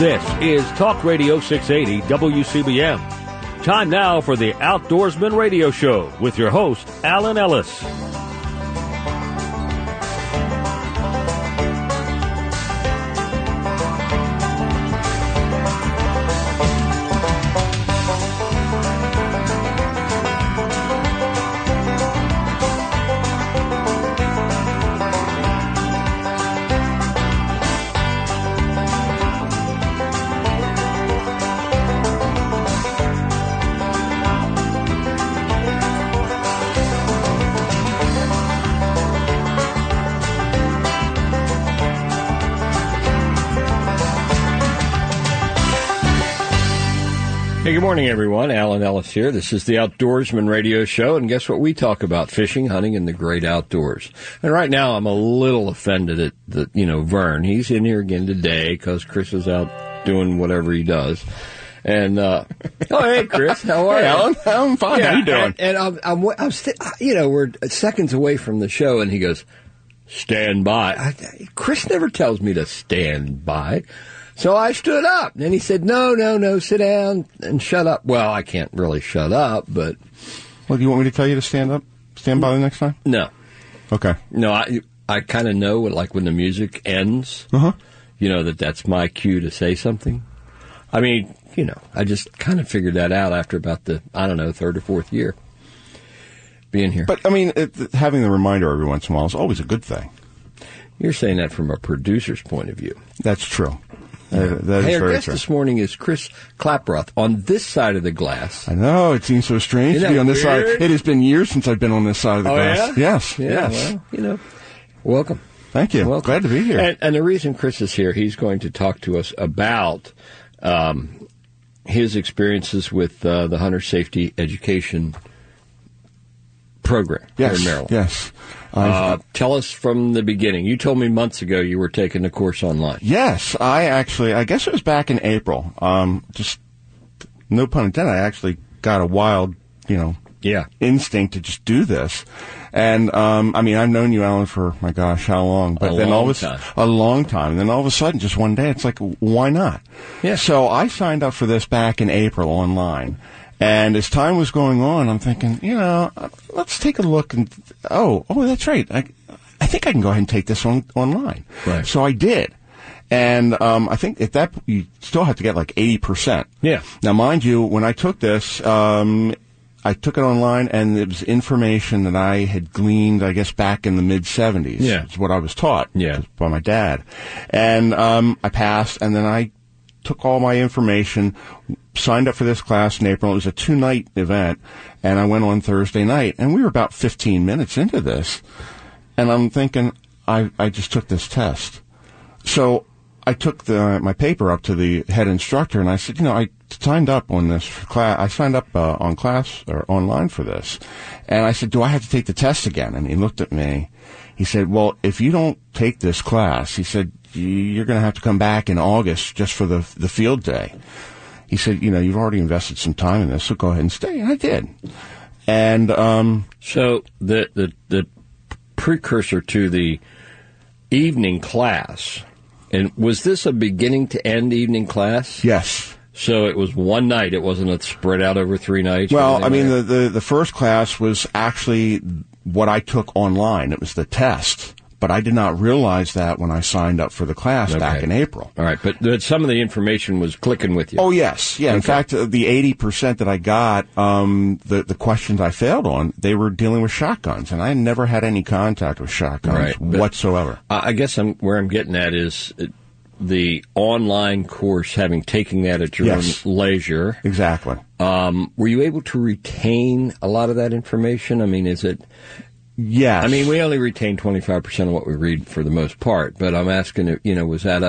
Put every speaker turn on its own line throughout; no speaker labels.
This is Talk Radio 680 WCBM. Time now for the Outdoorsman Radio Show with your host, Alan Ellis. Hey, good morning, everyone. Alan Ellis here. This is the Outdoorsman Radio Show, and guess what we talk about? Fishing, hunting, and the great outdoors. And right now, I'm a little offended at Vern. He's in here again today because Chris is out doing whatever he does. And hey, Chris, how are you?
Alan, I'm fine.
Yeah,
how you doing?
And I'm we're seconds away from the show, and he goes, "Stand by." Chris never tells me to stand by. So I stood up, and he said, no, sit down and shut up. Well, I can't really shut up, but...
Well, do you want me to tell you to stand up? Stand by the next time?
No.
Okay.
No, I kind of know, like, when the music ends, that's my cue to say something. I mean, I just kind of figured that out after about the, third or fourth year being here.
But, I mean, having the reminder every once in a while is always a good thing.
You're saying that from a producer's point of view.
That's true. That is
hey, our
very
guest
true.
this morning is Chris Klaproth on this side of the glass.
I know, it seems so strange to be on this side. It has been years since I've been on this side of the glass.
Yeah?
Yes, yes.
Well, welcome.
Thank you.
Welcome.
Glad to be here.
And the reason Chris is here, he's going to talk to us about his experiences with the Hunter Safety Education Program here in Maryland.
Yes.
Tell us from the beginning. You told me months ago you were taking the course online.
Yes, I guess it was back in April. Just, no pun intended, I actually got a wild, instinct to just do this. And, I've known you, Alan, for, my gosh, how long? But then a long time. And then all of a sudden, just one day, it's like, why not?
Yeah.
So I signed up for this back in April online. And as time was going on, I'm thinking, let's take a look and, that's right. I think I can go ahead and take this online.
Right.
So I did. And, I think at that, you still have to get like 80%.
Yeah.
Now, mind you, when I took this, I took it online and it was information that I had gleaned, I guess, back in the mid-'70s.
Yeah.
It's what I was taught.
Yeah.
By my dad. And, I passed, and then I took all my information, signed up for this class in April. It was a 2-night event, and I went on Thursday night, and we were about 15 minutes into this, and I'm thinking, I just took this test. So I took my paper up to the head instructor, and I said, I signed up on this class. I signed up on class or online for this, and I said, do I have to take the test again? And he looked at me. He said, well, if you don't take this class, he said, you're going to have to come back in August just for the field day. He said, you've already invested some time in this, so go ahead and stay. And I did. And
so the precursor to the evening class, and was this a beginning to end evening class?
Yes.
So it was one night. It wasn't a spread out over 3 nights.
Well, the first class was actually what I took online. It was the test. But I did not realize that when I signed up for the class back in April.
All right, but some of the information was clicking with you.
Oh, yes. Yeah, in fact, the 80% that I got, the questions I failed on, they were dealing with shotguns, and I never had any contact with shotguns whatsoever.
I guess where I'm getting at is the online course, having taken that at your own leisure.
Exactly.
Were you able to retain a lot of that information? I mean, is it...
Yes.
I mean, we only retain 25% of what we read for the most part, but I'm asking, was that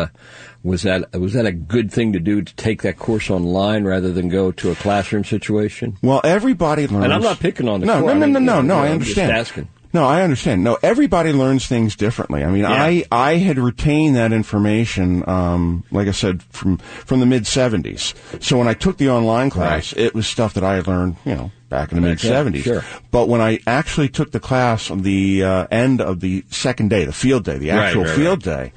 a good thing to do, to take that course online rather than go to a classroom situation?
Well, everybody learns.
And I'm not picking on the
course. No, I understand.
I'm just asking.
No, I understand. No, everybody learns things differently. I mean,
Yeah.
I had retained that information, like I said, from the mid-'70s. So when I took the online class, it was stuff that I had learned, back in the mid-'70s.
Sure.
But when I actually took the class on the end of the second day, the field day, the actual field day,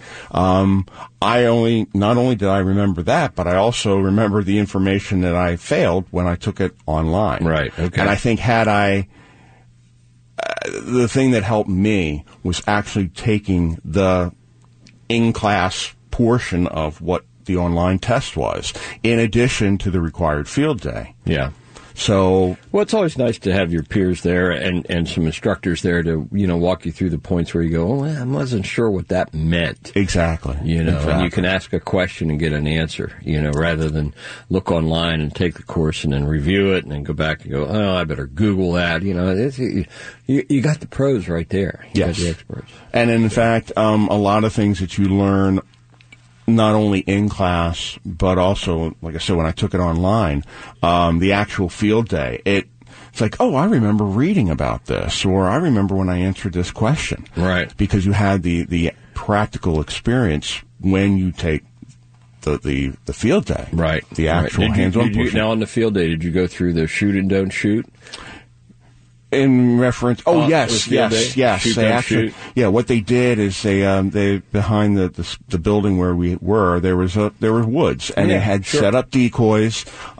not only did I remember that, but I also remember the information that I failed when I took it online.
Right, okay.
And I think the thing that helped me was actually taking the in-class portion of what the online test was, in addition to the required field day.
Yeah.
So,
well, it's always nice to have your peers there and some instructors there to, walk you through the points where you go, I wasn't sure what that meant.
Exactly.
And you can ask a question and get an answer, rather than look online and take the course and then review it and then go back and go, I better Google that. You got the pros right there. You got the experts.
And in fact, a lot of things that you learn not only in class, but also, like I said, when I took it online, the actual field day, it's like, I remember reading about this, or I remember when I answered this question.
Right.
Because you had the practical experience when you take the field day.
Right.
The actual hands-on portion.
Now on the field day, did you go through the shoot and don't shoot?
In reference, yes.
Shoot,
They actually,
shoot.
what they did is they behind the building where we were, there were woods, and they had set up decoys,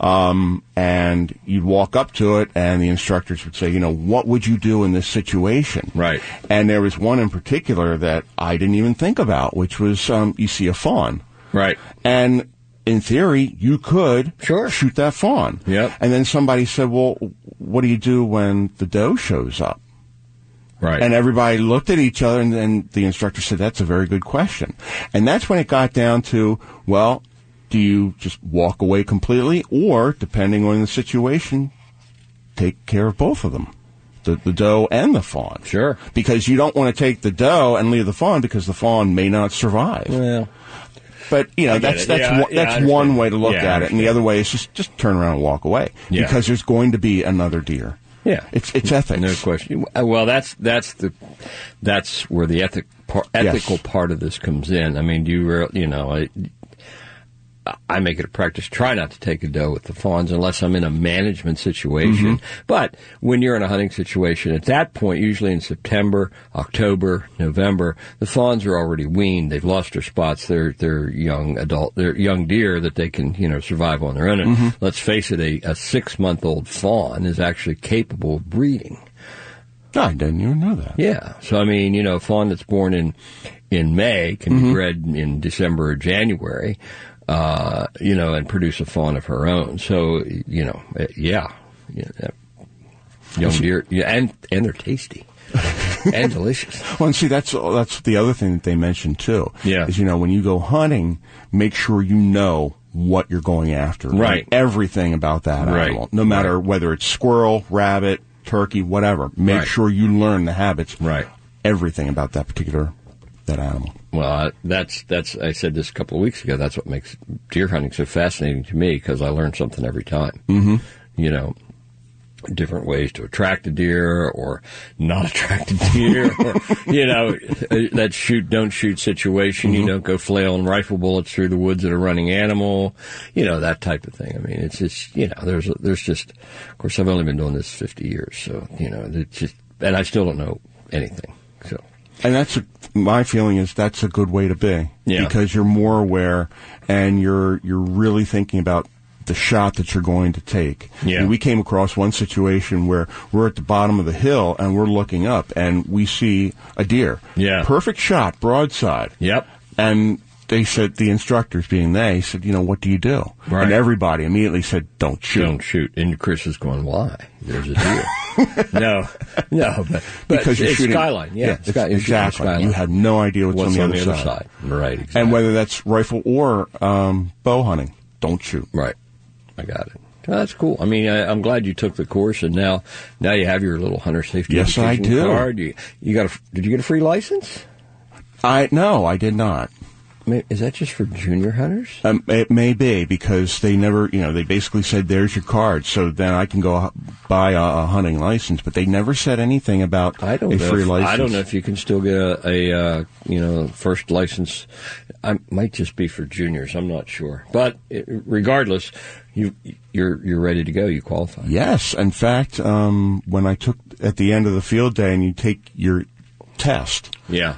and you'd walk up to it, and the instructors would say, what would you do in this situation?
Right.
And there was one in particular that I didn't even think about, which was, you see a fawn.
Right.
And in theory, you could shoot that fawn.
Yep.
And then somebody said, well, what do you do when the doe shows up?
Right.
And everybody looked at each other, and then the instructor said, that's a very good question. And that's when it got down to, well, do you just walk away completely, or, depending on the situation, take care of both of them? The doe and the fawn.
Sure.
Because you don't want to take the doe and leave the fawn, because the fawn may not survive.
Well,
but that's one way to look at it, and the other way is just turn around and walk away, because there's going to be another deer.
Yeah,
it's ethics,
no question. Well, that's where the ethical part of this comes in. I mean, I make it a practice, try not to take a doe with the fawns unless I'm in a management situation. Mm-hmm. But when you're in a hunting situation, at that point, usually in September, October, November, the fawns are already weaned. They've lost their spots. They're young deer that they can, survive on their own. And let's face it, a 6-month-old fawn is actually capable of breeding.
I didn't even know that.
Yeah. So, I mean, a fawn that's born in May can be bred in December or January. And produce a fawn of her own. So, young deer, and they're tasty and delicious.
Well, and see, that's the other thing that they mentioned too.
Yeah.
Is, when you go hunting, make sure you know what you're going after.
Right.
Everything about that animal. No matter whether it's squirrel, rabbit, turkey, whatever. Make sure you learn the habits.
Right.
Everything about that animal.
Well, that's. I said this a couple of weeks ago. That's what makes deer hunting so fascinating to me, because I learn something every time. Mm-hmm. Different ways to attract a deer or not attract a deer, or that shoot don't shoot situation. You don't go flailing rifle bullets through the woods at a running animal. That type of thing. I mean, it's just there's just. Of course, I've only been doing this 50 years, so it's just, and I still don't know anything. So. And
my feeling is that's a good way to be.
Yeah.
Because you're more aware, and you're really thinking about the shot that you're going to take.
Yeah.
And we came across one situation where we're at the bottom of the hill, and we're looking up, and we see a deer.
Yeah.
Perfect shot, broadside.
Yep.
And they said, the instructors being they said, what do you do?
Right.
And everybody immediately said, don't shoot.
Don't shoot. And Chris is going, why? There's a deer. No, but
because you're
it's
shooting
skyline. Yeah,
exactly.
Skyline.
You have no idea what's on the other
side. Right, exactly.
And whether that's rifle or bow hunting, don't shoot.
Right. I got it. Oh, that's cool. I mean, I'm glad you took the course, and now you have your little hunter safety
I do.
card. Did you get a free license?
No, I did not.
Is that just for junior hunters?
It may be, because they never, they basically said, there's your card, so then I can go buy a hunting license, but they never said anything about a free license.
I don't know if you can still get a first license. I might just be for juniors. I'm not sure. But regardless, you're ready to go. You qualify.
Yes. In fact, when I took at the end of the field day and you take your test.
Yeah.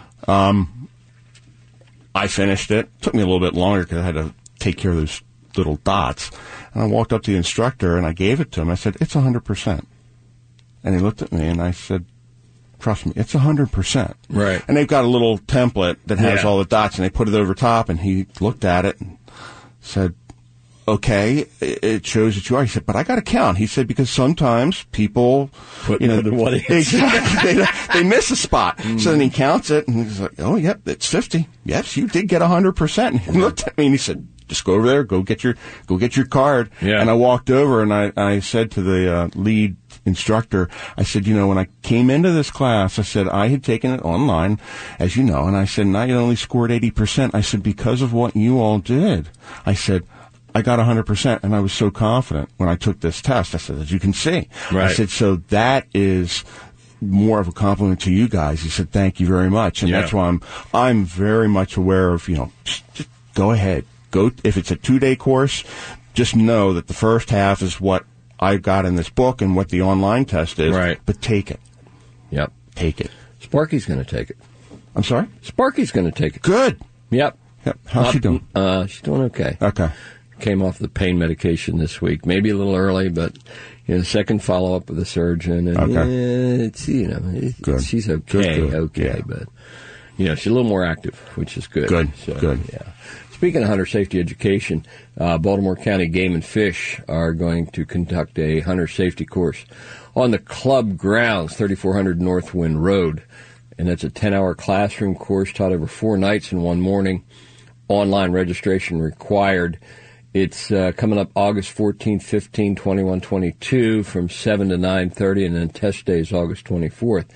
I finished it. Took me a little bit longer because I had to take care of those little dots. And I walked up to the instructor and I gave it to him. I said, it's 100%. And he looked at me and I said, trust me, it's 100%.
Right.
And they've got a little template that has all the dots, and they put it over top, and he looked at it and said, okay, it shows that you are. He said, but I got to count. He said, because sometimes people, exactly, they miss a spot. So then he counts it, and he's like, oh, yep, it's 50. Yes, you did get 100%. And he looked at me and he said, just go over there, go get your card.
Yeah.
And I walked over and I said to the lead instructor, I said, when I came into this class, I said, I had taken it online, as you know, and I said, and I had only scored 80%. I said, because of what you all did, I said, I got 100%, and I was so confident when I took this test. I said, as you can see.
Right.
I said, so that is more of a compliment to you guys. He said, thank you very much. And that's why I'm very much aware of, just go ahead. Go, if it's a 2-day course, just know that the first half is what I got in this book and what the online test is.
Right.
But take it.
Yep.
Take it.
Sparky's going to take it.
I'm sorry?
Sparky's going to take it.
Good.
Yep.
How's she doing?
She's doing okay.
Okay.
Came off the pain medication this week. Maybe a little early, but second follow-up with the surgeon. And it's,
good.
She's okay.
Good.
Okay.
Yeah.
But, she's a little more active, which is good.
Good.
So,
good.
Yeah. Speaking of hunter safety education, Baltimore County Game and Fish are going to conduct a hunter safety course on the club grounds, 3400 Northwind Road. And that's a 10-hour classroom course taught over 4 nights and 1 morning. Online registration required. It's coming up August 14th, 15th, 21, 22 from 7 to 9:30, and then test day is August 24th.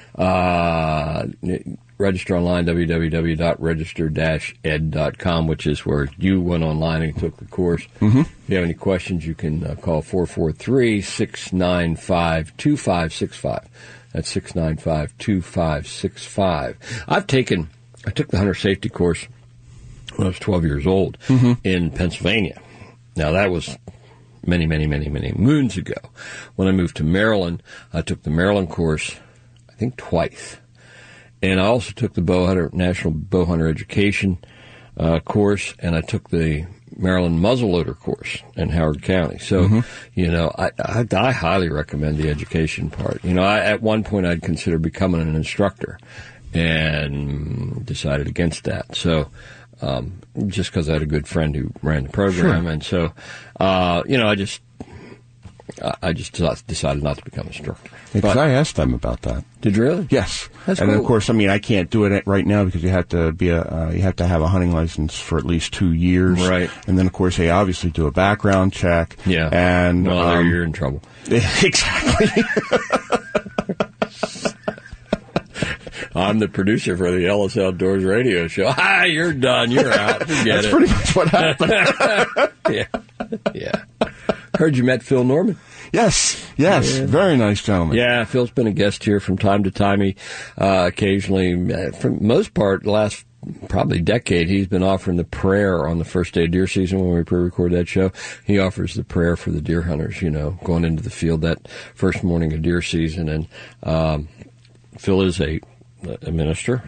Register online, www.register-ed.com, which is where you went online and took the course. Mm-hmm. If you have any questions, you can call 443-695-2565. That's 695-2565. I took the hunter safety course when I was 12 years old in Pennsylvania. Now, that was many, many, many, many moons ago. When I moved to Maryland, I took the Maryland course, I think, twice. And I also took the National Bowhunter Education course, and I took the Maryland Muzzleloader course in Howard County. So, I highly recommend the education part. At one point I'd consider becoming an instructor and decided against that. So, just because I had a good friend who ran the program. Sure. And so, I just decided not to become an instructor.
Because I asked them about that.
Did you really?
Yes.
That's
and
cool.
Of course, I can't do it right now because you have to have a hunting license for at least 2 years.
Right.
And then, of course, they obviously do a background check.
Yeah.
And
you're in trouble.
Exactly.
I'm the producer for the Ellis Outdoors radio show. You're done. You're out. Forget
That's
it.
pretty much what happened.
Yeah. Heard you met Phil Norman.
Yes. Yeah. Very nice gentleman.
Yeah, Phil's been a guest here from time to time. He occasionally, for the most part, the last probably decade, he's been offering the prayer on the first day of deer season when we pre-record that show. He offers the prayer for the deer hunters, going into the field that first morning of deer season. And Phil is a minister.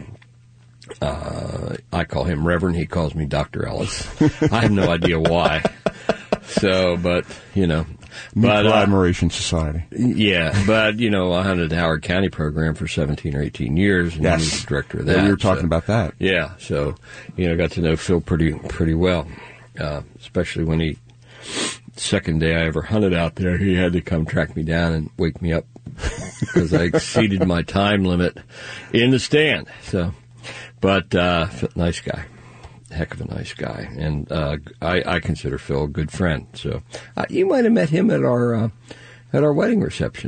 I call him Reverend. He calls me Dr. Ellis. I have no idea why. So, but,
Mutual Admiration Society.
Yeah, but, I hunted the Howard County program for 17 or 18 years, and he was the director of that.
Yeah, we were talking about that.
Yeah, so, got to know Phil pretty well, especially when second day I ever hunted out there, he had to come track me down and wake me up because I exceeded my time limit in the stand. So, but nice guy. Heck of a nice guy, and I consider Phil a good friend. So you might have met him at our wedding reception.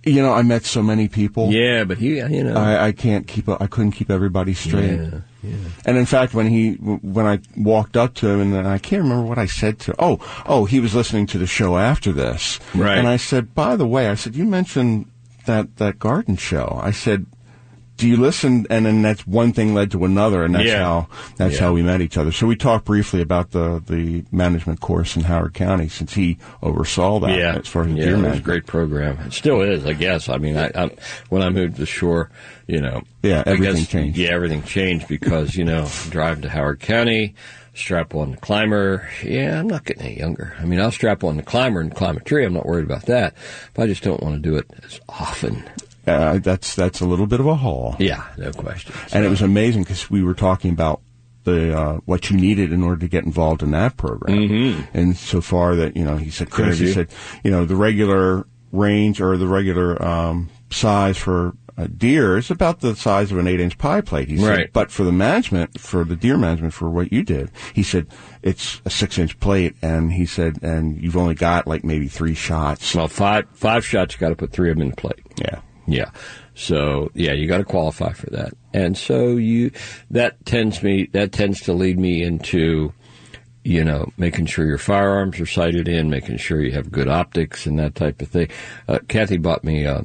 I met so many people.
Yeah, but
I couldn't keep everybody straight.
Yeah.
And in fact, when I walked up to him, and then I can't remember what I said to him. Oh, he was listening to the show after this.
Right.
And I said, by the way, you mentioned that garden show. I said, do you listen? And then that's one thing led to another, and that's how we met each other. So we talked briefly about the management course in Howard County, since he oversaw that as far as deer management.
It was a great program. It still is, I guess. I mean, I when I moved to the shore,
everything changed.
Yeah, everything changed because driving to Howard County, strap on the climber. Yeah, I'm not getting any younger. I mean, I'll strap on the climber and climb a tree. I'm not worried about that, but I just don't want to do it as often.
That's a little bit of a haul.
Yeah, no question.
And it was amazing because we were talking about what you needed in order to get involved in that program. Mm-hmm. And so far that, he said, Chris, he said, the regular range or the regular size for a deer is about the size of an 8-inch pie plate. He said, but for the deer management, for what you did, he said, it's a 6-inch plate. And he said, and you've only got like maybe 3 shots.
Well, five shots, you got to put 3 of them in the plate.
Yeah.
Yeah. So, you got to qualify for that. And so that tends to lead me into, making sure your firearms are sighted in, making sure you have good optics and that type of thing. Kathy bought me a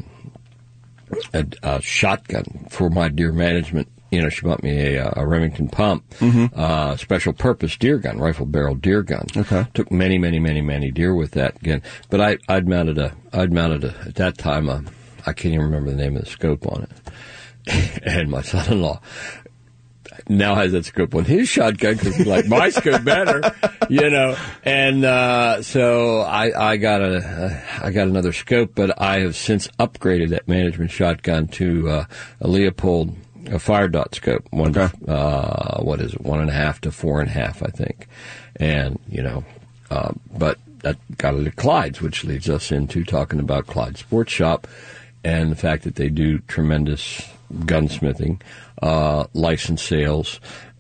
shotgun for my deer management. She bought me a Remington pump, special purpose deer gun, rifle barrel deer gun.
Okay.
Took many, many, many, many deer with that gun. But I'd mounted at that time, I can't even remember the name of the scope on it. And my son-in-law now has that scope on his shotgun because he liked my scope better, And so I got another scope, but I have since upgraded that management shotgun to a Leopold fire dot scope. What is it? 1.5 to 4.5, I think. And but that got it at Clyde's, which leads us into talking about Clyde Sports Shop. And the fact that they do tremendous gunsmithing, license sales.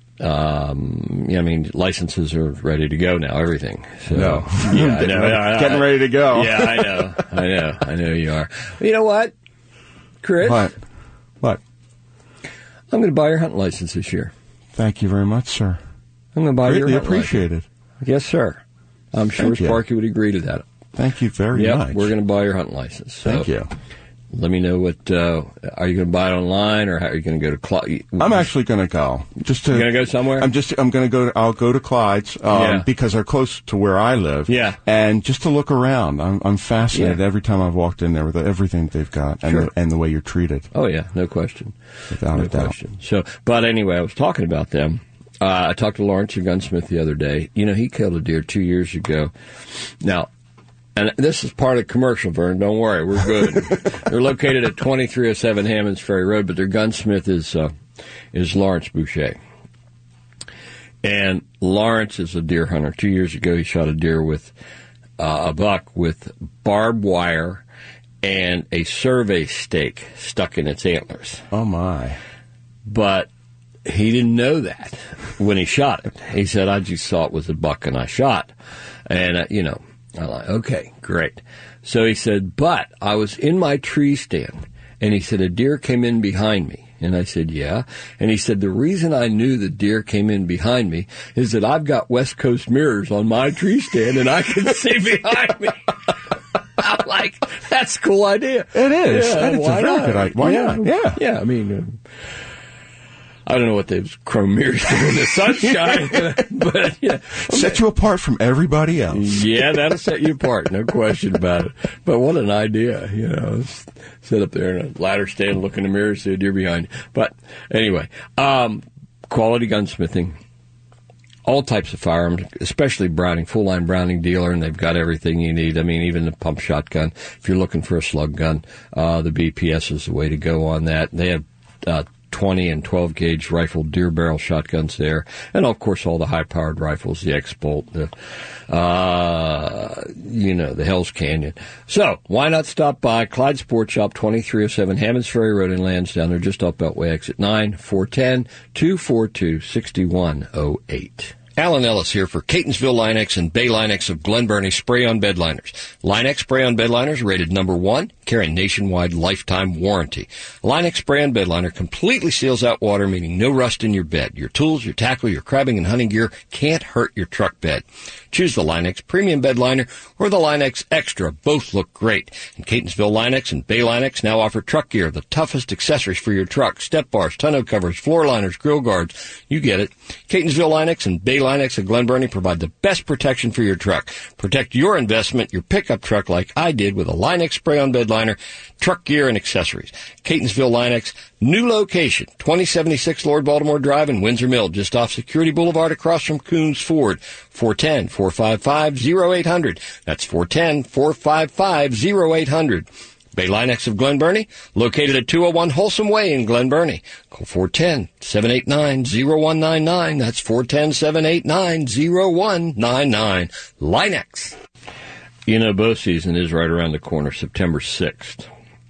Licenses are ready to go now, everything. So,
no.
Yeah, I know.
Getting ready to go.
Yeah, I know you are. You know what, Chris?
What?
I'm going to buy your hunting license this year.
Thank you very much, sir.
I'm going to buy your hunting license.
Greatly appreciated.
Yes, sir. I'm sure Sparky would agree to that.
Thank you very much.
Yep, we're going to buy your hunting license. So.
Thank you.
Let me know what, are you going to buy it online or how are you going to go to Clyde? I'm
actually going to go.
You're going to go somewhere?
I'll go to Clyde's, because they're close to where I live.
Yeah.
And just to look around. I'm fascinated every time I've walked in there with everything they've got and the way you're treated.
Oh, yeah. No question.
Without a doubt.
Question. So, but anyway, I was talking about them. I talked to Lawrence, your gunsmith, the other day. He killed a deer 2 years ago. Now, and this is part of the commercial, Vern. Don't worry, we're good. They're located at 2307 Hammonds Ferry Road, but their gunsmith is Lawrence Boucher. And Lawrence is a deer hunter. 2 years ago, he shot a deer with a buck with barbed wire and a survey stake stuck in its antlers.
Oh, my.
But he didn't know that when he shot it. He said, I just saw it was a buck and I shot. And, I'm like, okay, great. So he said, but I was in my tree stand, and he said, a deer came in behind me. And I said, yeah. And he said, the reason I knew the deer came in behind me is that I've got West Coast mirrors on my tree stand, and I can see behind me. I'm like, that's a cool idea.
It is.
Yeah,
it's a very good idea. Why not? Yeah.
Yeah, I mean... I don't know what those chrome mirrors do in the sunshine, but
set you apart from everybody else.
Yeah, that'll set you apart, no question about it. But what an idea, sit up there in a ladder stand, look in the mirror, see a deer behind you. But anyway, quality gunsmithing, all types of firearms, especially Browning, full-line Browning dealer, and they've got everything you need. I mean, even the pump shotgun. If you're looking for a slug gun, the BPS is the way to go on that. They have 20 and 12 gauge rifle deer barrel shotguns there, and of course all the high powered rifles, the X-Bolt, the Hell's Canyon. So why not stop by Clyde Sports Shop, 2307 Hammonds Ferry Road in Lansdowne. They're just off Beltway exit 9, 410-242-6108. Alan Ellis here for Catonsville Line-X and Bay Line-X of Glen Burnie Spray-On Bed Liners. Line-X Spray-On Bed Liners rated number 1, carry a nationwide lifetime warranty. Line-X Spray-On Bed Liner completely seals out water, meaning no rust in your bed. Your tools, your tackle, your crabbing and hunting gear can't hurt your truck bed. Choose the Line-X Premium Bed Liner or the Line-X Extra. Both look great. And Catonsville Line-X and Bay Line-X now offer truck gear, the toughest accessories for your truck. Step bars, tonneau covers, floor liners, grill guards. You get it. Catonsville Line-X and Bay Line-X of Glen Burnie provide the best protection for your truck. Protect your investment, your pickup truck, like I did with a Line-X Spray-On Bed Liner, truck gear, and accessories. Catonsville Line-X, new location, 2076 Lord Baltimore Drive in Windsor Mill, just off Security Boulevard across from Coons Ford. 410-455-0800. That's 410-455-0800. Bay Line-X of Glen Burnie, located at 201 Wholesome Way in Glen Burnie. Call 410-789-0199. That's 410-789-0199. Line-X. You know, bow season is right around the corner, September 6th.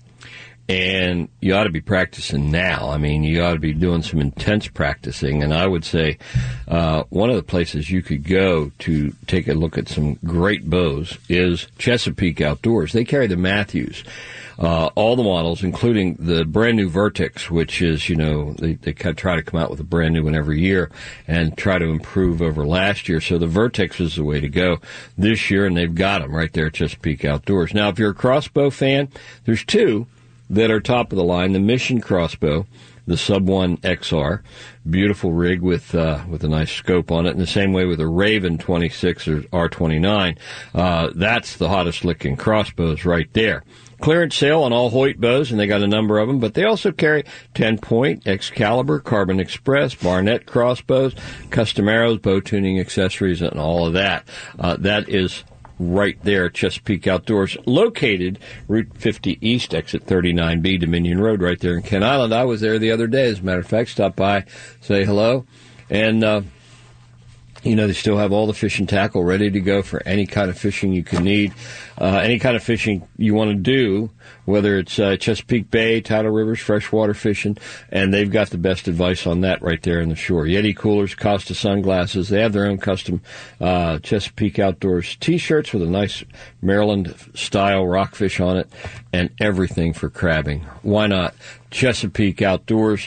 And you ought to be practicing now. I mean, you ought to be doing some intense practicing. And I would say one of the places you could go to take a look at some great bows is Chesapeake Outdoors. They carry the Matthews. All the models, including the brand new Vertex, which is, you know, they try to come out with a brand new one every year and try to improve over last year. So the Vertex is the way to go this year, and they've got them right there at Chesapeake Outdoors. Now, if you're a crossbow fan, there's two that are top of the line. The Mission crossbow, the Sub 1 XR, beautiful rig with a nice scope on it. In the same way with a Raven 26 or R29, that's the hottest looking crossbows right there. Clearance sale on all Hoyt bows, and they got a number of them, but they also carry 10-point, Excalibur, Carbon Express, Barnett crossbows, custom arrows, bow tuning accessories, and all of that. That is right there at Chesapeake Outdoors, located Route 50 East, exit 39B, Dominion Road, right there in Kent Island. I was there the other day, as a matter of fact, stopped by, say hello, and you know, they still have all the fishing tackle ready to go for any kind of fishing you can need, any kind of fishing you want to do, whether it's Chesapeake Bay, tidal rivers, freshwater fishing, and they've got the best advice on that right there in the shore. Yeti coolers, Costa sunglasses. They have their own custom Chesapeake Outdoors T-shirts with a nice Maryland-style rockfish on it, and everything for crabbing. Why not? Chesapeake Outdoors,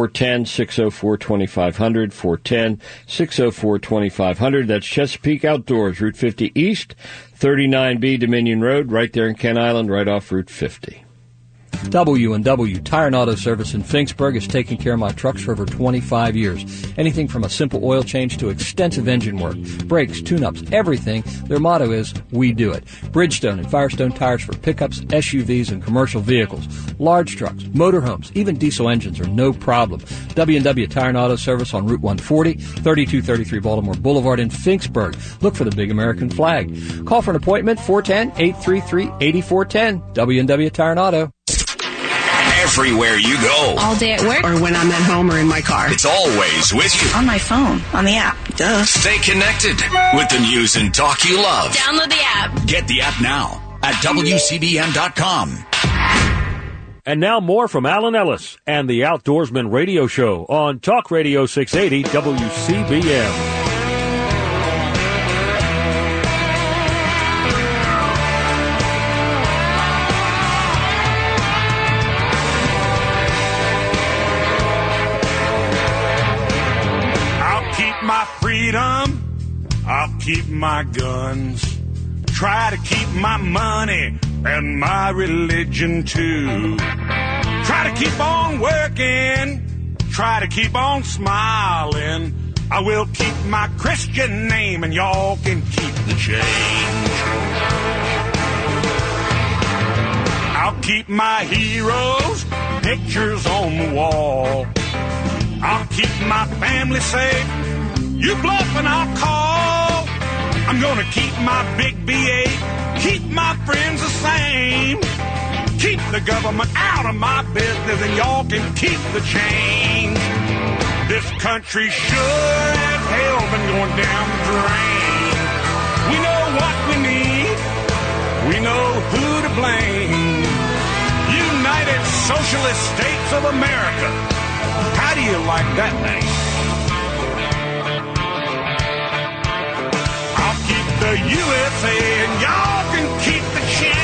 410-604-2500, 410-604-2500. That's Chesapeake Outdoors, Route 50 East, 39B Dominion Road, right there in Kent Island, right off Route 50.
W&W Tire and Auto Service in Finksburg has taken care of my trucks for over 25 years. Anything from a simple oil change to extensive engine work, brakes, tune-ups, everything. Their motto is, we do it. Bridgestone and Firestone tires for pickups, SUVs, and commercial vehicles. Large trucks, motorhomes, even diesel engines are no problem. W&W Tire and Auto Service on Route 140, 3233 Baltimore Boulevard in Finksburg. Look for the big American flag. Call for an appointment, 410-833-8410. W&W Tire and Auto.
Everywhere you go.
All day at work.
Or when I'm at home or in my car.
It's always with you.
On my phone. On the app. Duh.
Stay connected with the news and talk you love.
Download the app.
Get the app now at WCBM.com.
And now more from Alan Ellis and the Outdoorsman Radio Show on Talk Radio 680 WCBM.
I'll keep my guns, try to keep my money and my religion too. Try to keep on working, try to keep on smiling. I will keep my Christian name and y'all can keep the change. I'll keep my heroes' pictures on the wall. I'll keep my family safe. You bluff and I'll call. I'm gonna keep my big B8, keep my friends the same. Keep the government out of my business and y'all can keep the change. This country sure as hell been going down the drain. We know what we need, we know who to blame. United Socialist States of America. How do you like that name? the USA, and y'all can keep the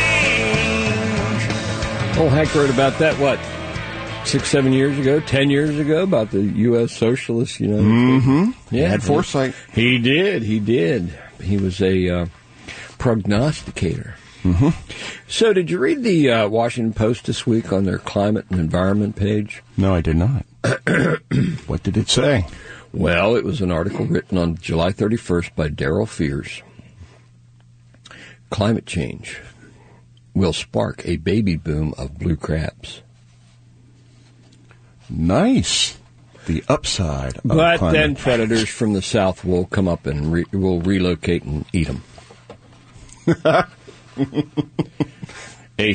change.
Old Hank wrote about that, what, 6-7 years ago, 10 years ago, about the U.S. Socialist United States.
He had foresight.
He did. He was a prognosticator.
Mm-hmm.
So did you read the Washington Post this week on their climate and environment page?
No, I did not. What did it say?
Well, it was an article written on July 31st by Daryl Fears. Climate change will spark a baby boom of blue crabs.
Nice. The upside of
But
climate.
then predators from the south will come up and will relocate and eat them. A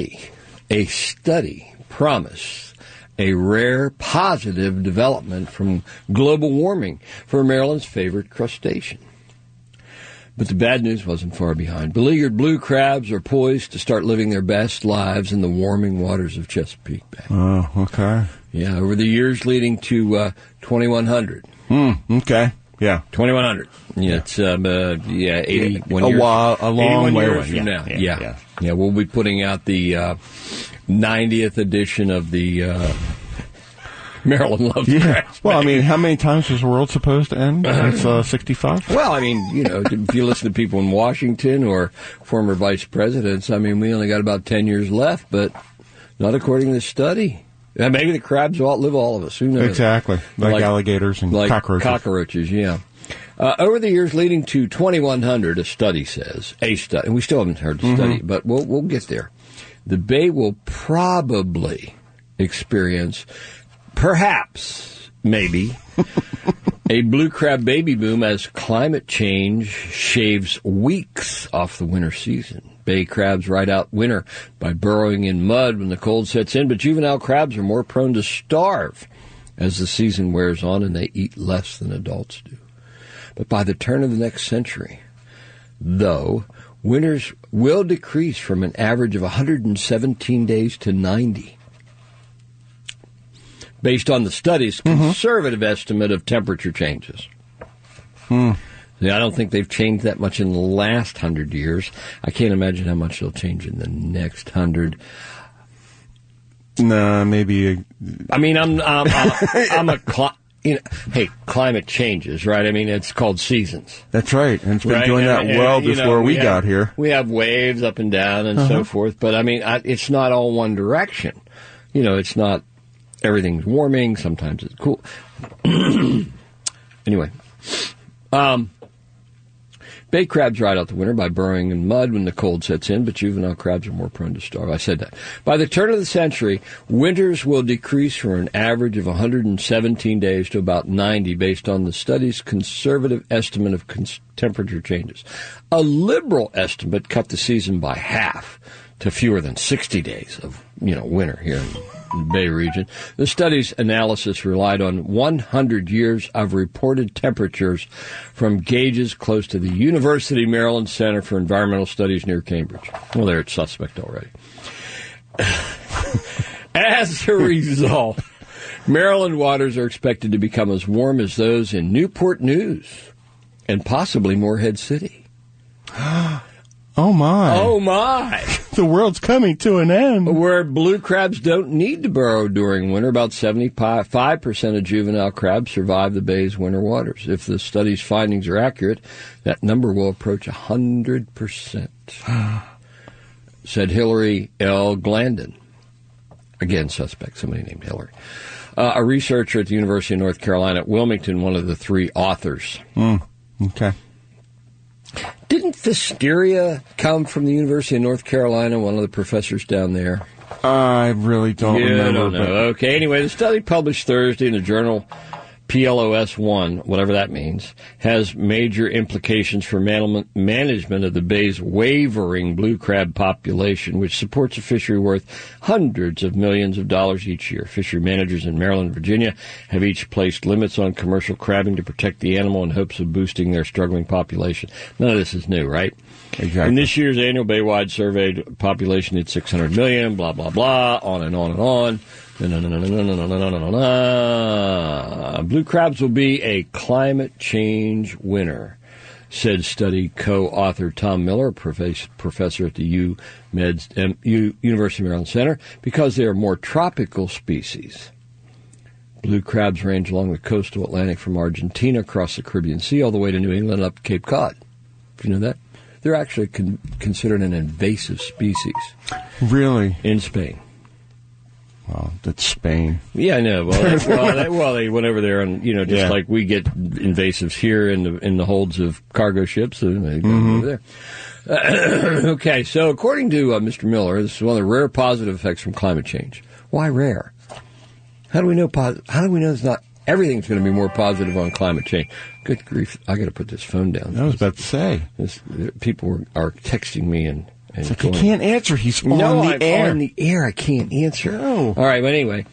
study promised a rare positive development from global warming for Maryland's favorite crustacean. But the bad news wasn't far behind. Beleaguered blue crabs are poised to start living their best lives in the warming waters of Chesapeake Bay.
Oh, okay.
Yeah, over the years leading to 2100.
Okay. Yeah.
2100. Yeah, it's 81 years.
A long way
years
away.
from now. Yeah, we'll be putting out the 90th edition of the Maryland Loves Crabs.
Well, I mean, how many times is the world supposed to end? It's 65?
Well, I mean, if you listen to people in Washington or former vice presidents, I mean, we only got about 10 years left, but not according to this study. Maybe the crabs will outlive all of us. Who knows?
Exactly. Like alligators and cockroaches.
Cockroaches, yeah. Over the years leading to 2100, a study says, and we still haven't heard the study, but we'll get there. The Bay will probably experience, perhaps, maybe, a blue crab baby boom as climate change shaves weeks off the winter season. Bay crabs ride out winter by burrowing in mud when the cold sets in, but juvenile crabs are more prone to starve as the season wears on and they eat less than adults do. But by the turn of the next century, though, winters will decrease from an average of 117 days to 90. Based on the study's conservative estimate of temperature changes. Yeah, I don't think they've changed that much in the last 100 years. I can't imagine how much they'll change in the next 100.
No, maybe.
I mean, hey, climate changes, right? I mean, it's called seasons.
That's right. And it's been
Right?
doing that
And,
well before we got here.
We have waves up and down and so forth, but I mean, it's not all one direction. It's not everything's warming. Sometimes it's cool. Anyway, bay crabs ride out the winter by burrowing in mud when the cold sets in, but juvenile crabs are more prone to starve. I said that. By the turn of the century, winters will decrease from an average of 117 days to about 90 based on the study's conservative estimate of temperature changes. A liberal estimate cut the season by half to fewer than 60 days of, winter here in the Bay region. The study's analysis relied on 100 years of reported temperatures from gauges close to the University of Maryland Center for Environmental Studies near Cambridge. Well, they're suspect already. As a result, Maryland waters are expected to become as warm as those in Newport News and possibly Morehead City.
Oh, my.
Oh, my.
The world's coming to an end.
Where blue crabs don't need to burrow during winter, about 75% of juvenile crabs survive the bay's winter waters. If the study's findings are accurate, that number will approach 100%, said Hillary L. Glandon. Again, suspect, somebody named Hillary. A researcher at the University of North Carolina at Wilmington, one of the three authors.
Okay.
Didn't Pfiesteria come from the University of North Carolina, one of the professors down there?
I really don't remember.
I don't know. Okay, anyway, the study published Thursday in the journal PLOS1, whatever that means, has major implications for management of the bay's wavering blue crab population, which supports a fishery worth hundreds of millions of dollars each year. Fishery managers in Maryland and Virginia have each placed limits on commercial crabbing to protect the animal in hopes of boosting their struggling population. None of this is new, right?
Exactly.
In this year's annual Baywide surveyed population hit 600 million, blah, blah, blah, on and on and on. Blue crabs will be a climate change winner, said study co-author Tom Miller, professor at the University of Maryland Center, because they are more tropical species. Blue crabs range along the coastal Atlantic from Argentina across the Caribbean Sea all the way to New England up to Cape Cod. Do you know that? They're actually considered an invasive species.
Really?
In Spain.
Well, that's Spain.
Yeah, I know. Well, they went over there, and just like we get invasives here in the holds of cargo ships, so they go over there. Okay, so according to Mr. Miller, this is one of the rare positive effects from climate change. Why rare? How do we know? How do we know it's not everything's going to be more positive on climate change? Good grief! I got to put this phone down.
I was about to say.
People are texting me and
it's like, he can't answer. He's
I'm
on
the air. I can't answer.
No.
All right. But anyway,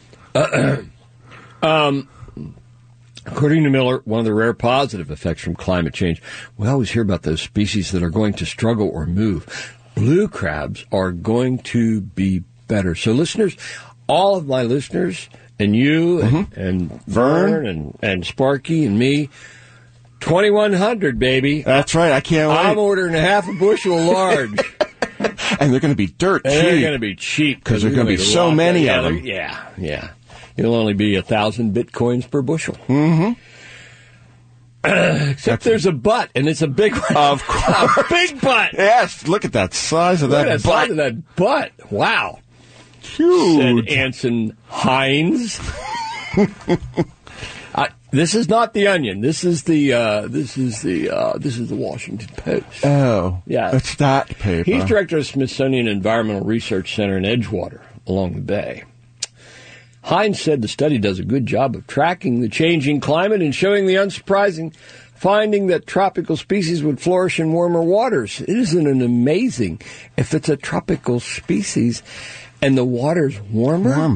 according to Miller, one of the rare positive effects from climate change, we always hear about those species that are going to struggle or move. Blue crabs are going to be better. So listeners, all of my listeners, and you, and Vern, and Sparky, and me, 2,100, baby.
That's right. I can't wait.
I'm ordering half a bushel large.
And they're going to be dirt cheap.
They're going to be cheap.
Because there are going to be so many of them.
Yeah. It'll only be 1,000 bitcoins per bushel. Except there's a butt, and it's a big one.
Of course.
A big butt.
Yes, look at that size of that butt.
Size of that butt. Wow.
Huge.
Said Anson Hines. This is not the Onion. This is the Washington Post.
Oh,
yeah,
it's that paper.
He's director of the Smithsonian Environmental Research Center in Edgewater, along the bay. Hines said the study does a good job of tracking the changing climate and showing the unsurprising finding that tropical species would flourish in warmer waters. Isn't it amazing? If it's a tropical species and the water's warmer?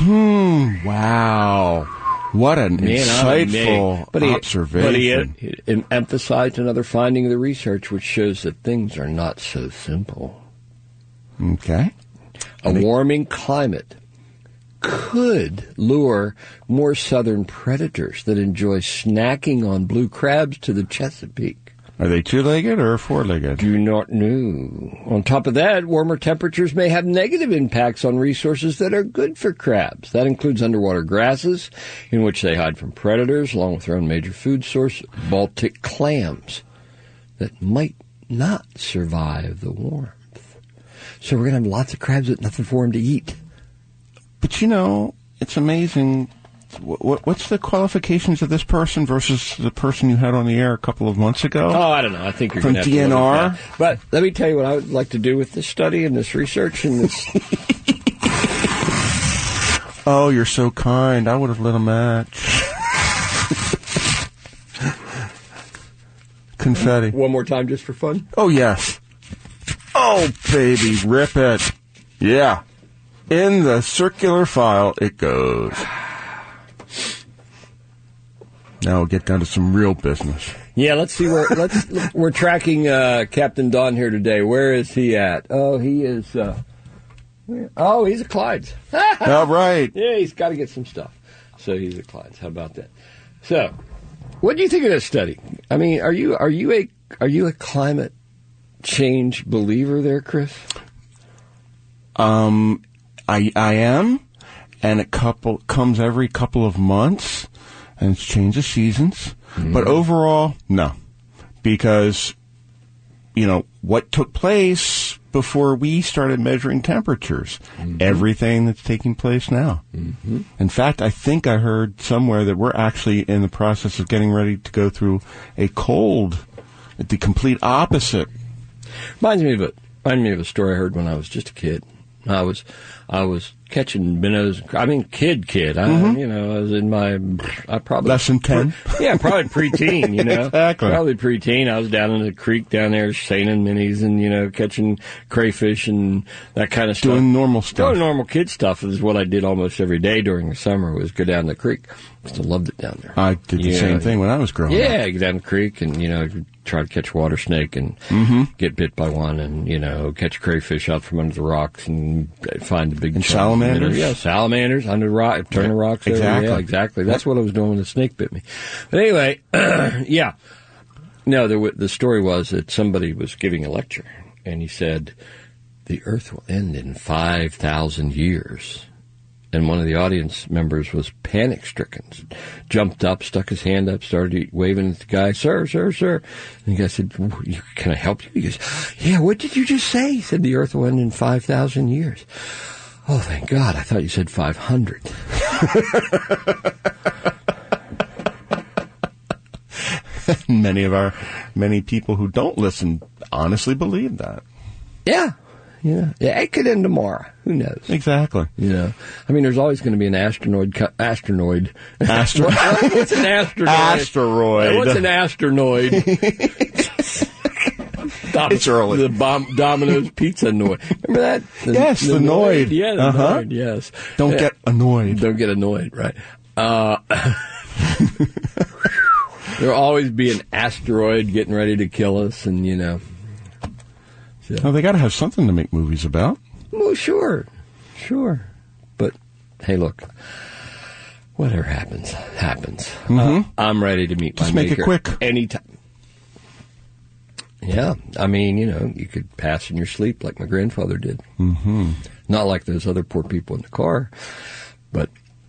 Wow. What an insightful observation.
But he emphasized another finding of the research, which shows that things are not so simple.
Okay.
A warming climate could lure more southern predators that enjoy snacking on blue crabs to the Chesapeake.
Are they two-legged or four-legged?
Do not know. On top of that, warmer temperatures may have negative impacts on resources that are good for crabs. That includes underwater grasses, in which they hide from predators, along with their own major food source, Baltic clams, that might not survive the warmth. So we're going to have lots of crabs with nothing for them to eat.
But, it's amazing. What's the qualifications of this person versus the person you had on the air a couple of months ago?
Oh, I don't know. I think you're
from
going to have to
DNR.
Look at that. But let me tell you what I would like to do with this study and this research and this.
Oh, you're so kind. I would have lit a match. Confetti.
One more time just for fun?
Oh, yes. Oh, baby, rip it. Yeah. In the circular file it goes. Now we'll get down to some real business.
Yeah, let's see where. We're tracking Captain Don here today. Where is he at? Oh, he is. He's at Clyde's.
All right.
Yeah, he's got to get some stuff. So he's at Clyde's. How about that? So, what do you think of this study? I mean, are you a climate change believer there, Chris?
I am, and it comes every couple of months. And it's changes seasons. Mm-hmm. But overall, no. Because, what took place before we started measuring temperatures? Mm-hmm. Everything that's taking place now. Mm-hmm. In fact, I think I heard somewhere that we're actually in the process of getting ready to go through a cold, the complete opposite.
Reminds me of a story I heard when I was just a kid. I was catching minnows. I mean, kid. I was in I probably
less than 10.
Yeah, probably preteen.
Exactly.
Probably preteen. I was down in the creek down there, seining minnies and catching crayfish and that kind of stuff.
Doing normal stuff.
Doing normal kid stuff is what I did almost every day during the summer. Was go down the creek. I still loved it down there.
I did the same thing when I was growing up.
Yeah, go down the creek and try to catch water snake and get bit by one and, catch crayfish out from under the rocks and find the big
and salamanders.
Yeah, salamanders under the rock, turn the rocks over.
Exactly.
Yeah, exactly. That's what I was doing when the snake bit me. But anyway, yeah. No, the story was that somebody was giving a lecture, and he said, the Earth will end in 5,000 years. And one of the audience members was panic-stricken, jumped up, stuck his hand up, started waving at the guy, sir, sir, sir. And the guy said, can I help you? He goes, yeah, what did you just say? He said, the Earth will end in 5,000 years. Oh, thank God. I thought you said 500.
Many people who don't listen honestly believe that.
Yeah. Yeah, it could end tomorrow. Who knows?
Exactly.
You know, I mean, there's always going to be an asteroid. What's an asteroid?
Asteroid.
What's an asteroid?
It's early.
The Domino's Pizza Noid. Remember that?
Yes, the Noid.
Yeah, the Noid, yes.
Don't get annoyed.
Don't get annoyed, right. There'll always be an asteroid getting ready to kill us, and, you know. So.
Well, they got to have something to make movies about.
Well, sure. But, hey, look, whatever happens.
Mm-hmm.
I'm ready to meet
Just
my
make
maker
it quick.
anytime. Yeah, I mean, you know, you could pass in your sleep like my grandfather did.
Mm-hmm.
Not like those other poor people in the car, but...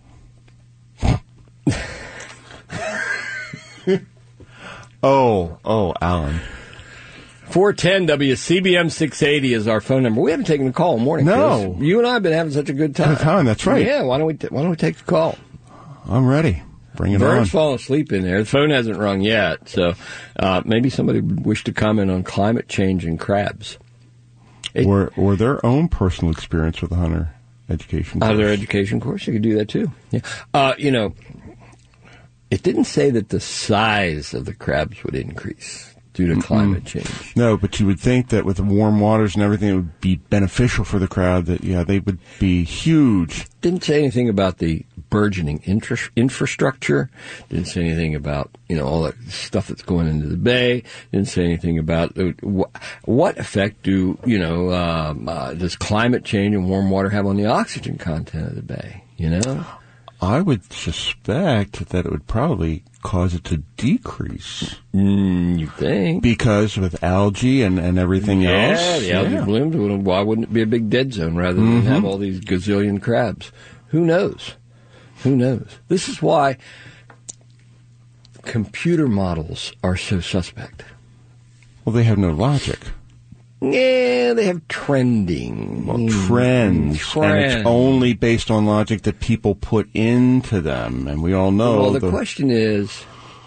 Oh, Alan.
410 WCBM 680 is our phone number. We haven't taken a call all morning.
No.
Chris. You and I have been having such a good time.
That's right.
Yeah, why don't we take the call?
I'm ready. Bring it
Vern's
on.
falling asleep in there. The phone hasn't rung yet, so maybe somebody would wish to comment on climate change and crabs.
Or their own personal experience with the hunter education course.
Their education course, you could do that too. Yeah. You know, it didn't say that the size of the crabs would increase due to climate change.
No, but you would think that with the warm waters and everything, it would be beneficial for the crowd, that, yeah, they would be huge.
Didn't say anything about the burgeoning infrastructure. Didn't say anything about, you know, all the stuff that's going into the bay. Didn't say anything about what effect does climate change and warm water have on the oxygen content of the bay, you know?
I would suspect that it would probably cause it to decrease.
You think?
Because with algae and everything else.
Yeah, the algae blooms. Why wouldn't it be a big dead zone rather than have all these gazillion crabs? Who knows? This is why computer models are so suspect.
Well, they have no logic.
Yeah, they have trending.
Well, trends. And it's only based on logic that people put into them. And we all know...
Well, the question is,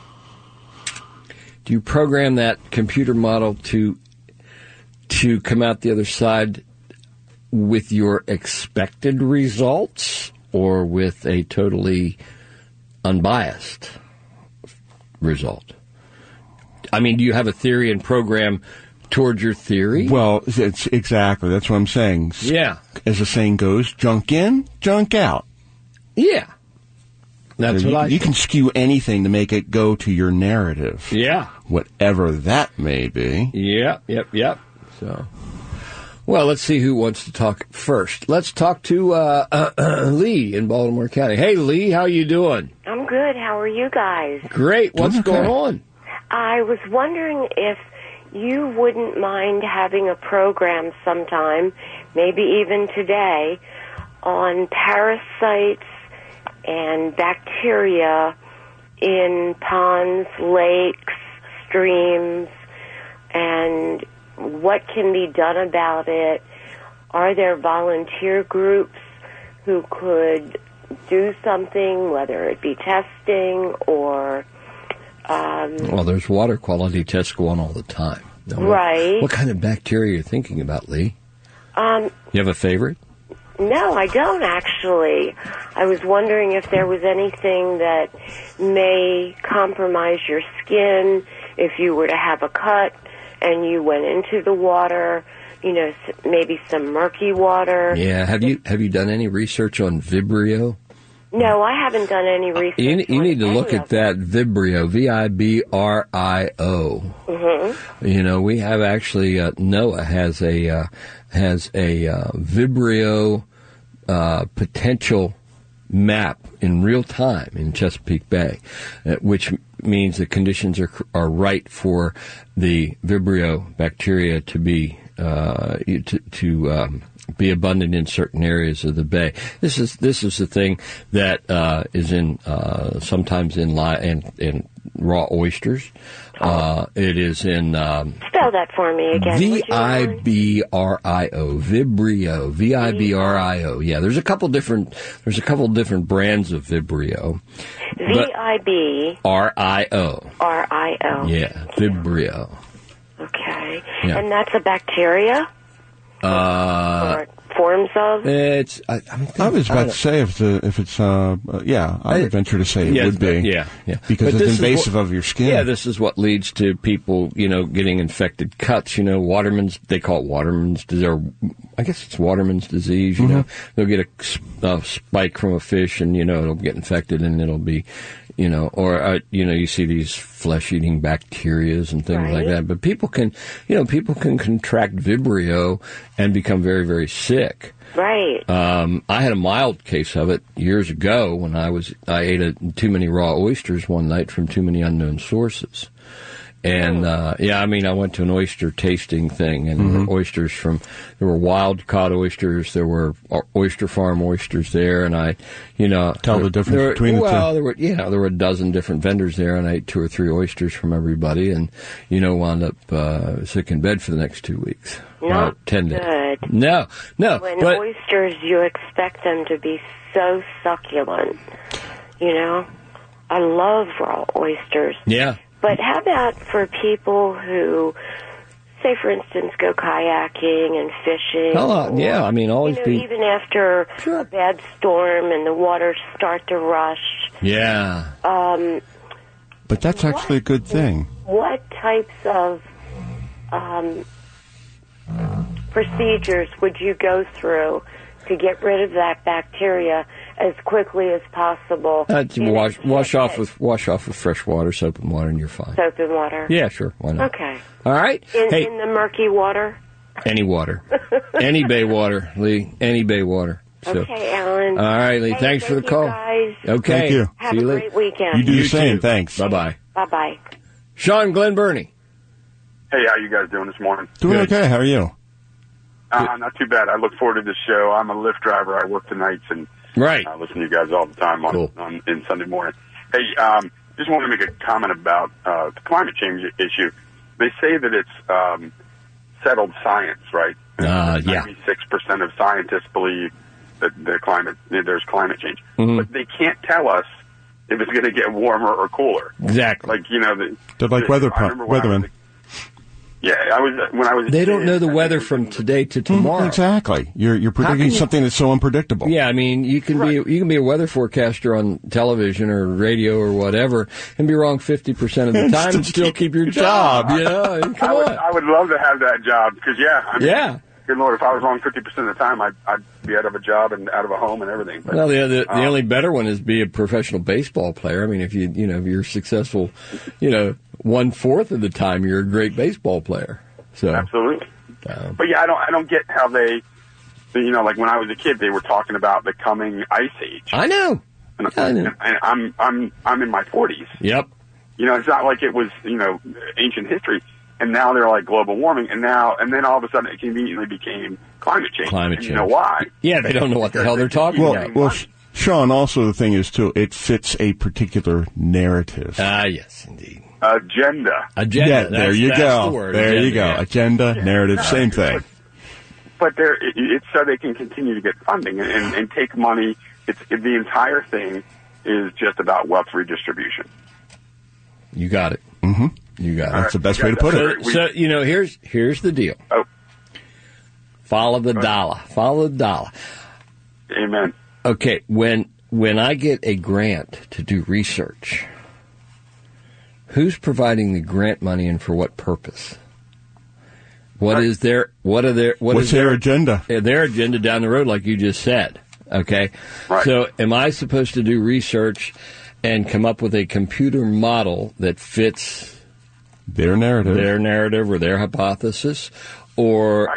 do you program that computer model to come out the other side with your expected results or with a totally unbiased result? I mean, do you have a theory and program towards your theory?
Well, it's exactly. That's what I'm saying.
Yeah.
As the saying goes, junk in, junk out.
Yeah. That's what
you can skew anything to make it go to your narrative.
Yeah.
Whatever that may be.
Yep. So, well, let's see who wants to talk first. Let's talk to Lee in Baltimore County. Hey, Lee, how you doing?
I'm good. How are you guys?
Great. What's going on?
I was wondering if you wouldn't mind having a program sometime, maybe even today, on parasites and bacteria in ponds, lakes, streams, and what can be done about it. Are there volunteer groups who could do something, whether it be testing or...
well, there's water quality tests going all the time.
Right.
What kind of bacteria are you thinking about, Lee? You have a favorite?
No, I don't, actually. I was wondering if there was anything that may compromise your skin if you were to have a cut and you went into the water, you know, maybe some murky water.
Yeah. Have you done any research on Vibrio?
No, I haven't done any research.
You need to look at that Vibrio, Vibrio. Mm-hmm. You know, we have actually NOAA has a Vibrio potential map in real time in Chesapeake Bay, which means the conditions are right for the Vibrio bacteria to be be abundant in certain areas of the bay. This is the thing that is in sometimes in raw oysters. It is in
spell that for me again.
Vibrio, Vibrio, Vibrio. Yeah, there's a couple different brands of Vibrio.
VIB
RIO.
RIO.
Yeah, Vibrio.
Okay,
Yeah.
and that's a bacteria. Or forms of.
It's. I
was about to say if it's I would venture to say it would be.
Yeah.
Because
But
it's invasive of your skin.
Yeah, this is what leads to people, getting infected cuts. Waterman's. They call it Waterman's disease. I guess it's Waterman's disease. They'll get a spike from a fish, and it'll get infected, and it'll be. You see these flesh-eating bacterias and things like that. But people can contract Vibrio and become very, very sick.
Right.
I had a mild case of it years ago when I ate too many raw oysters one night from too many unknown sources. And, I went to an oyster tasting thing, and there were oysters there were wild-caught oysters, there were oyster farm oysters there, and
Tell the difference between the two.
Well, there were a dozen different vendors there, and I ate 2 or 3 oysters from everybody, and, wound up sick in bed for the next 2 weeks.
Not
10 days.
good.
No.
When oysters, you expect them to be so succulent. I love raw oysters.
Yeah.
But how about for people who, say, for instance, go kayaking and fishing?
Always be...
Even after a bad storm and the waters start to rush.
Yeah.
But that's actually a good thing.
What types of procedures would you go through to get rid of that bacteria as quickly as possible?
Wash off with fresh water, soap and water, and you're fine.
Soap and water?
Yeah, sure. Why not?
Okay.
All right.
In the murky water?
Any water. Any bay water, Lee. Any bay water. So.
Okay, Alan.
All right, Lee. Thanks for the call.
Guys.
Okay.
Thank you.
Have a great weekend.
You do the same. Thanks.
Bye-bye.
Bye-bye.
Sean Glen Burnie.
Hey, how you guys doing this morning?
Doing okay. How are you?
Not too bad. I look forward to this show. I'm a Lyft driver. I work the nights, and
I
listen to you guys all the time in Sunday morning. Hey, just wanted to make a comment about the climate change issue. They say that it's settled science, right? 96% of scientists believe that there's climate change.
Mm-hmm.
But they can't tell us if it's going to get warmer or cooler.
Exactly.
They're like weathermen.
When I was
they don't know the weather from today to tomorrow.
Exactly. You're predicting something that's so unpredictable.
Yeah, you can be a weather forecaster on television or radio or whatever and be wrong 50% of the time and still keep your job.
I would love to have that job because good Lord, if I was wrong 50% of the time, I'd be out of a job and out of a home and everything. But,
well, the only better one is be a professional baseball player. If you're successful, 1/4 of the time you're a great baseball player. So
absolutely. But I don't get how they, like when I was a kid, they were talking about the coming ice age.
I know.
And I'm in my 40s.
Yep.
It's not like it was ancient history. And now they're like global warming, and then all of a sudden it conveniently became climate change.
Climate change.
You know why?
Yeah, they don't know what the hell they're talking about.
Well, Sean, also the thing is, too, it fits a particular narrative.
Yes, indeed.
Agenda.
Yeah, there you go.
The word.
There you go.
Yeah.
Agenda, narrative, same thing.
But it's so they can continue to get funding and take money. The entire thing is just about wealth redistribution.
You got it.
Mm-hmm.
You got it.
That's the best way to put it.
So here's the deal.
Oh.
Follow the dollar. Follow the dollar.
Amen.
Okay, when I get a grant to do research, who's providing the grant money and for what purpose? What's their
agenda?
Their agenda down the road, like you just said. Okay?
Right.
So am I supposed to do research and come up with a computer model that fits
their narrative
or their hypothesis, or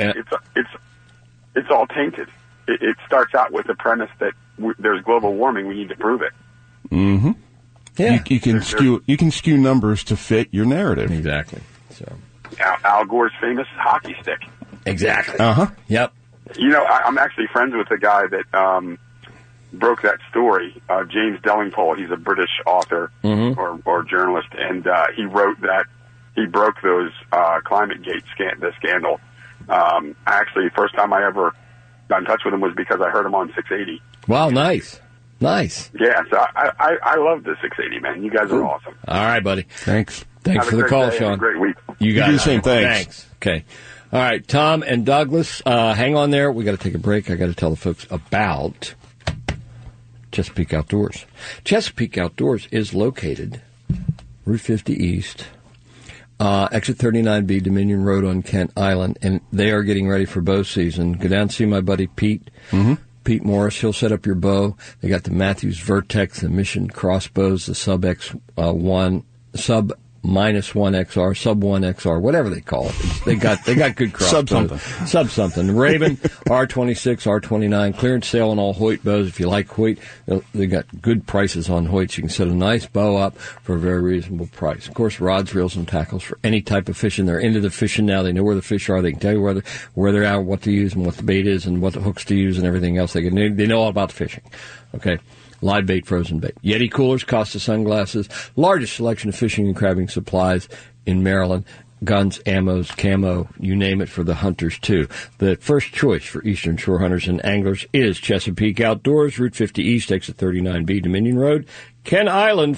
it's all tainted. It starts out with the premise that there's global warming. We need to prove it.
Mm-hmm.
Yeah.
You can skew numbers to fit your narrative.
Exactly. So
Al Gore's famous hockey stick.
Exactly.
Yep.
You know, I'm actually friends with the guy that broke that story, James Delingpole. He's a British author or journalist, and he wrote that he broke those ClimateGate the scandal. Actually, the first time I ever got in touch with him was because I heard him on 680.
Wow, nice.
Yeah, so I love the 680, man. You guys are awesome.
All right, buddy.
Thanks
for the call, Sean.
Have a great week.
You got
do the same.
Thanks. Okay. All right, Tom and Douglas, hang on there. We got to take a break. I got to tell the folks about Chesapeake Outdoors. Chesapeake Outdoors is located Route 50 East, exit 39B, Dominion Road on Kent Island, and they are getting ready for bow season. Go down and see my buddy Pete. Pete Morris, he'll set up your bow. They got the Matthews Vertex, the Mission crossbows, the Sub X1, Sub -1XR, Sub 1XR, whatever they call it. They got good crossbows. Sub something. Raven, R26, R29, clearance sale on all Hoyt bows. If you like Hoyt, they got good prices on Hoyts. You can set a nice bow up for a very reasonable price. Of course, rods, reels, and tackles for any type of fishing. They're into the fishing now. They know where the fish are. They can tell you where they're at, what to use, and what the bait is, and what the hooks to use, and everything else. They know all about the fishing. Okay. Live bait, frozen bait. Yeti coolers, Costa sunglasses, largest selection of fishing and crabbing supplies in Maryland. Guns, ammos, camo, you name it, for the hunters, too. The first choice for Eastern Shore hunters and anglers is Chesapeake Outdoors, Route 50 East, exit 39B, Dominion Road, Kent Island,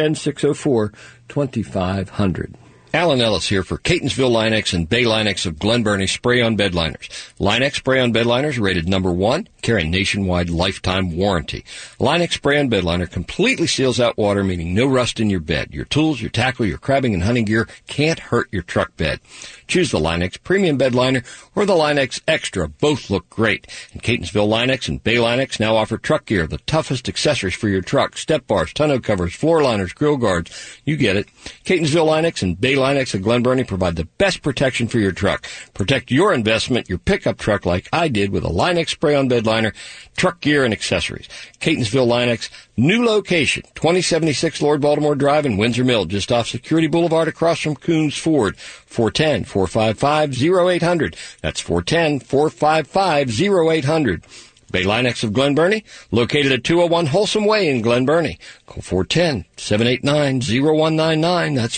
410-604-2500. Alan Ellis here for Catonsville Line-X and Bay Line-X of Glen Burnie Spray-On Bed Liners. Line-X Spray-On Bed Liners rated number 1, carry nationwide lifetime warranty. Line-X Spray-On Bed Liner completely seals out water, meaning no rust in your bed. Your tools, your tackle, your crabbing and hunting gear can't hurt your truck bed. Choose the Line-X Premium Bed Liner or the Line-X Extra. Both look great. And Catonsville Line-X and Bay Line-X now offer truck gear, the toughest accessories for your truck: step bars, tonneau covers, floor liners, grill guards. You get it. Catonsville Line-X and Bay Line-X of Glen Burnie provide the best protection for your truck. Protect your investment, your pickup truck, like I did with a Line-X Spray-On Bed Liner, truck gear, and accessories. Catonsville Line-X, new location, 2076 Lord Baltimore Drive in Windsor Mill, just off Security Boulevard across from Coons Ford. 410-455-0800. That's 410-455-0800. Bay Line-X of Glen Burnie, located at 201 Wholesome Way in Glen Burnie. Call 410-789-0199. That's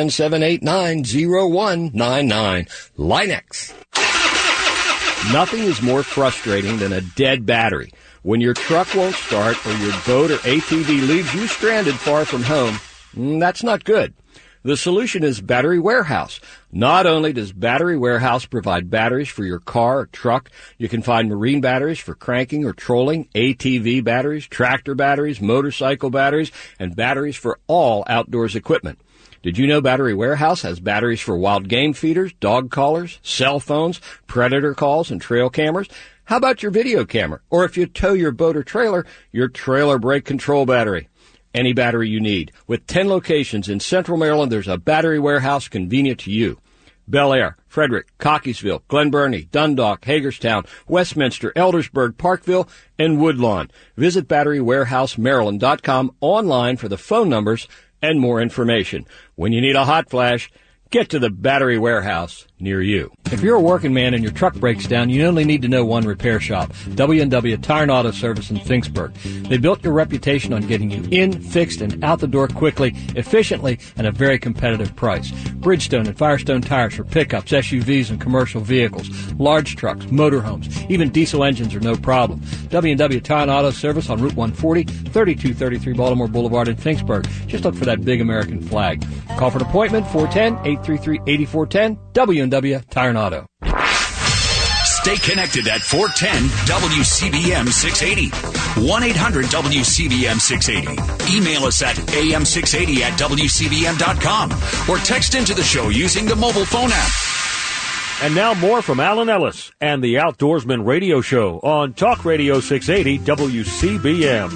410-789-0199. Line-X. Nothing is more frustrating than a dead battery. When your truck won't start or your boat or ATV leaves you stranded far from home, that's not good. The solution is Battery Warehouse. Not only does Battery Warehouse provide batteries for your car or truck, you can find marine batteries for cranking or trolling, ATV batteries, tractor batteries, motorcycle batteries, and batteries for all outdoors equipment. Did you know Battery Warehouse has batteries for wild game feeders, dog collars, cell phones, predator calls, and trail cameras? How about your video camera? Or if you tow your boat or trailer, your trailer brake control battery. Any battery you need. With 10 locations in Central Maryland, there's a Battery Warehouse convenient to you. Bel Air, Frederick, Cockeysville, Glen Burnie, Dundalk, Hagerstown, Westminster, Eldersburg, Parkville, and Woodlawn. Visit BatteryWarehouseMaryland.com online for the phone numbers and more information. When you need a hot flash, get to the Battery Warehouse near you.
If you're a working man and your truck breaks down, you only need to know one repair shop, W&W Tire and Auto Service in Finksburg. They built your reputation on getting you in, fixed, and out the door quickly, efficiently, and a very competitive price. Bridgestone and Firestone tires for pickups, SUVs, and commercial vehicles, large trucks, motorhomes, even diesel engines are no problem. W&W Tire and Auto Service on Route 140, 3233 Baltimore Boulevard in Finksburg. Just look for that big American flag. Call for an appointment, 410-833-8410, W&W Tire and Auto.
Stay connected at 410 WCBM 680. 1-800-WCBM 680. Email us at am680@WCBM.com or text into the show using the mobile phone app.
And now more from Alan Ellis and the Outdoorsman Radio Show on Talk Radio 680 WCBM.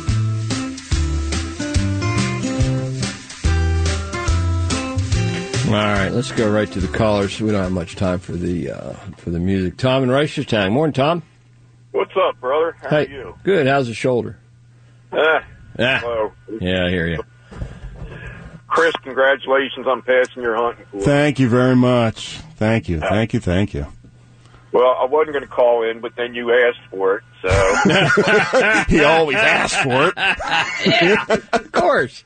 All right, let's go right to the callers. We don't have much time for the music. Tom in Reisterstown. Morning, Tom.
What's up, brother? How are you?
Good. How's the shoulder?
Hello.
Yeah, I hear you.
Chris, congratulations on passing your hunting course.
Thank you very much. Thank you. Thank you.
Well, I wasn't going to call in, but then you asked for it, so.
He always asks for it.
Yeah, of course.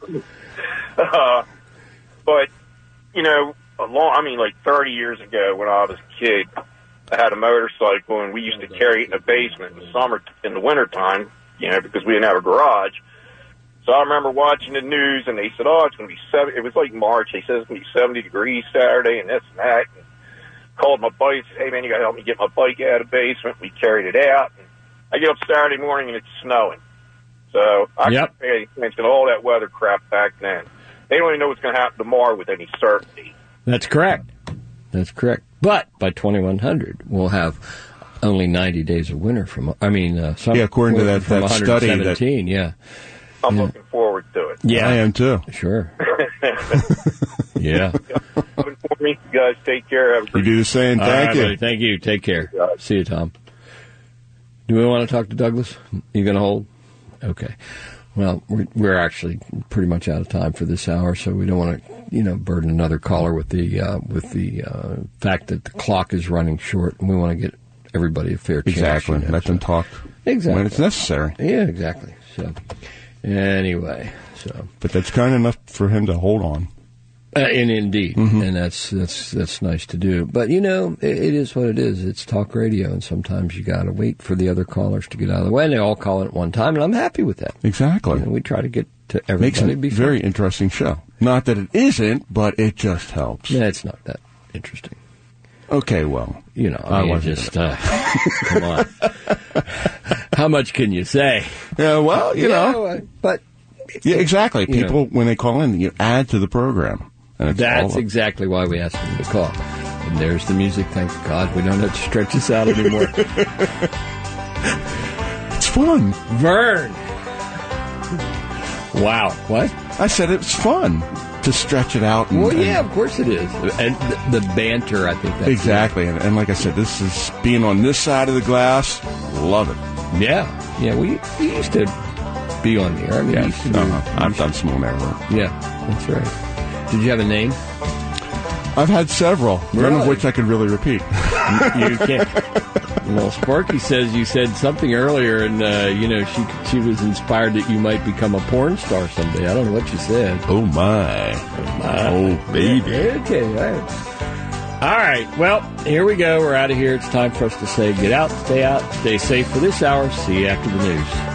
But, you know, like 30 years ago when I was a kid, I had a motorcycle, and we used to carry it in the basement in the wintertime, you know, because we didn't have a garage. So I remember watching the news, and they said, it's going to be it was like March. They said it's going to be 70 degrees Saturday and this and that. And called my buddy, said, hey, man, you got to help me get my bike out of the basement. We carried it out. And I get up Saturday morning, and it's snowing. So I couldn't pay attention to all that weather crap back then. They don't even know what's going to happen tomorrow with any certainty.
That's correct. But by 2100, we'll have only 90 days of winter according
to that study.
I'm looking forward to it.
Yeah, I am too.
Sure. Yeah.
For me, you guys take care. Have a great
You do the same. Thank you.
Buddy, thank you. Take care. See you, Tom. Do we want to talk to Douglas? You going to hold? Okay. Well, we're actually pretty much out of time for this hour, so we don't want to, burden another caller with the fact that the clock is running short, and we want to get everybody a fair chance.
Exactly. Let them talk when it's necessary.
Yeah, exactly. So, anyway,
but that's kind enough for him to hold on.
And indeed, and that's nice to do. But it is what it is. It's talk radio, and sometimes you got to wait for the other callers to get out of the way. And they all call in at one time, and I'm happy with that.
Exactly.
We try to get to everybody.
Makes a very interesting show. Not that it isn't, but it just helps.
Yeah, it's not that interesting.
Okay, well,
come on. How much can you say?
Yeah, well,
but
exactly. People when they call in, you add to the program.
That's exactly why we asked them to call. And there's the music. Thank God we don't have to stretch this out anymore.
It's fun.
Vern. Wow. What?
I said it's fun to stretch it out.
Of course it is. And the banter, I think that's
exactly. And like I said, this is being on this side of the glass. Love it.
Yeah. Yeah, we used to be on the air.
I've done some on air work.
Yeah, that's right. Did you have a name?
I've had several, none of which I could really repeat.
You can't. Well, Sparky says you said something earlier, and she was inspired that you might become a porn star someday. I don't know what you said.
Oh my! Oh baby!
Okay, all right. Well, here we go. We're out of here. It's time for us to say, get out, stay safe for this hour. See you after the news.